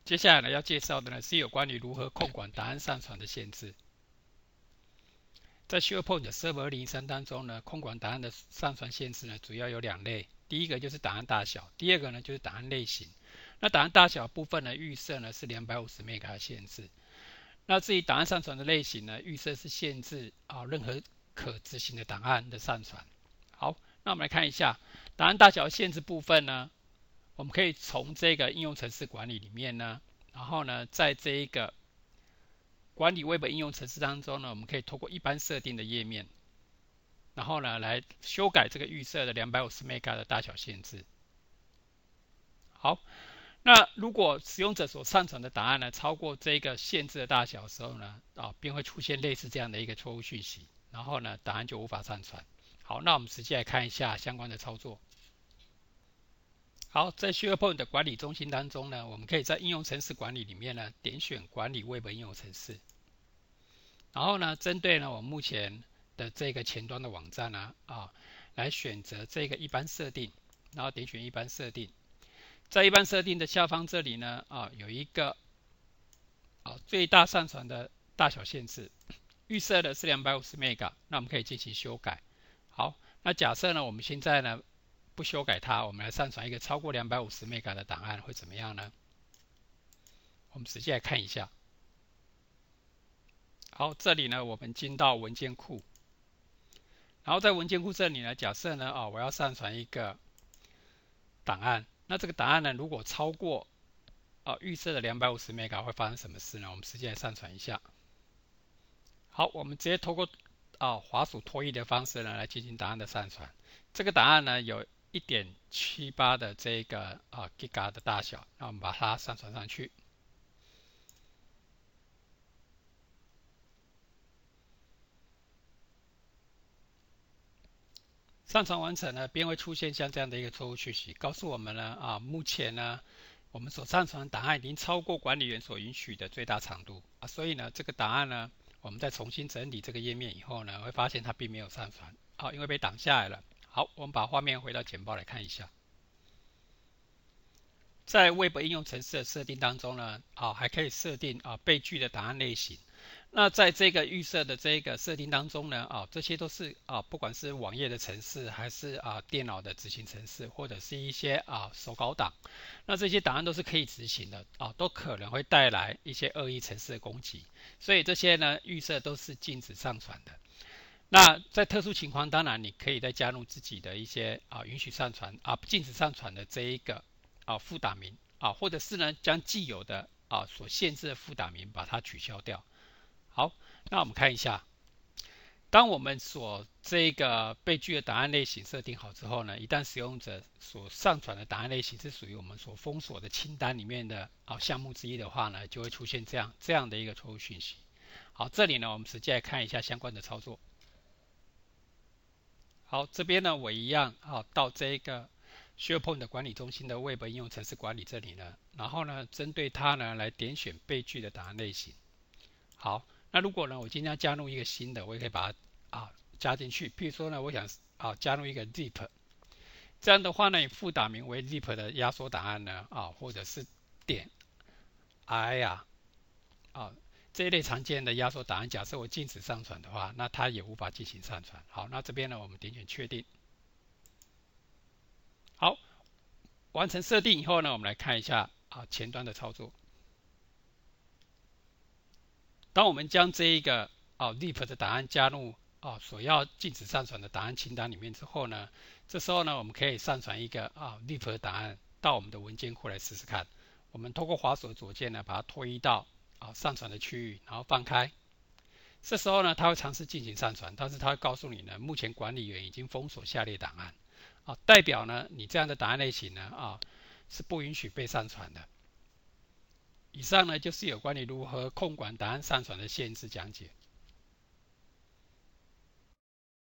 接下来呢，要介绍的呢是有关于如何控管档案上传的限制。在 SharePoint Server 2013当中呢，控管档案的上传限制呢，主要有两类。第一个就是档案大小，第二个呢就是档案类型。那档案大小部分呢，预设呢是250 MB 的限制。那至于档案上传的类型呢，预设是限制任何可执行的档案的上传。好，那我们来看一下档案大小限制部分呢，我们可以从这个应用程式管理里面呢，然后呢，在这一个管理 Web 应用程式当中呢，我们可以透过一般设定的页面，然后呢来修改这个预设的250 MB 的大小限制。好，那如果使用者所上传的档案呢超过这个限制的大小的时候呢，便会出现类似这样的一个错误讯息，然后呢档案就无法上传。好，那我们实际来看一下相关的操作。好，在 SharePoint 的管理中心当中呢，我们可以在应用程式管理里面呢点选管理 Web 应用程式。然后呢，针对呢我目前的这个前端的网站呢，来选择这个一般设定，然后点选一般设定，在一般设定的下方这里呢，有一个最大上传的大小限制，预设的是250 MB，那我们可以进行修改。好，那假设呢我们现在呢不修改它，我们来上传一个超过250 MB 的档案会怎么样呢？我们实际来看一下。好，这里呢我们进到文件库，然后在文件库这里呢，假设呢我要上传一个档案，那这个档案呢如果超过预设的250 MB 会发生什么事呢？我们直接来上传一下。好，我们直接透过滑鼠拖移的方式呢来进行档案的上传。这个档案呢有1.78的这个Giga 的大小，那我们把它上传上去。上传完成呢，便会出现像这样的一个错误讯息，告诉我们呢目前呢我们所上传的档案已经超过管理员所允许的最大长度所以呢这个档案呢，我们再重新整理这个页面以后呢，会发现它并没有上传因为被挡下来了。好，我们把画面回到简报来看一下。在 Web 应用程式的设定当中呢，还可以设定被拒的档案类型。那在这个预设的这个设定当中呢，这些都是不管是网页的程式，还是电脑的执行程式，或者是一些手稿档，那这些档案都是可以执行的都可能会带来一些恶意程式的攻击，所以这些呢预设都是禁止上传的。那在特殊情况，当然你可以再加入自己的一些允许上传禁止上传的这一个副档名或者是呢将既有的所限制的副档名把它取消掉。好，那我们看一下，当我们所这个被拒的档案类型设定好之后呢，一旦使用者所上传的档案类型是属于我们所封锁的清单里面的项目之一的话呢，就会出现这样的一个错误讯息。好，这里呢我们实际来看一下相关的操作。好，这边呢我一样到这个 SharePoint 的管理中心的 Web 应用程式管理这里呢，然后呢针对它呢来点选被拒的档案类型。好，那如果呢我今天要加入一个新的，我也可以把它加进去。譬如说呢，我想加入一个 zip， 这样的话呢，你副档名为 zip 的压缩档案呢或者是点 i 这一类常见的压缩档案，假设我禁止上传的话，那它也无法进行上传。好，那这边呢，我们点选确定。好，完成设定以后呢，我们来看一下前端的操作。当我们将这一个zip 的档案加入所要禁止上传的档案清单里面之后呢，这时候呢，我们可以上传一个zip 的档案到我们的文件库来试试看。我们透过滑鼠的左键呢，把它拖移到上传的区域，然后放开。这时候呢，它会尝试进行上传，但是它会告诉你呢，目前管理员已经封锁下列档案代表呢，你这样的档案类型呢是不允许被上传的。以上呢就是有关于如何控管档案上传的限制讲解。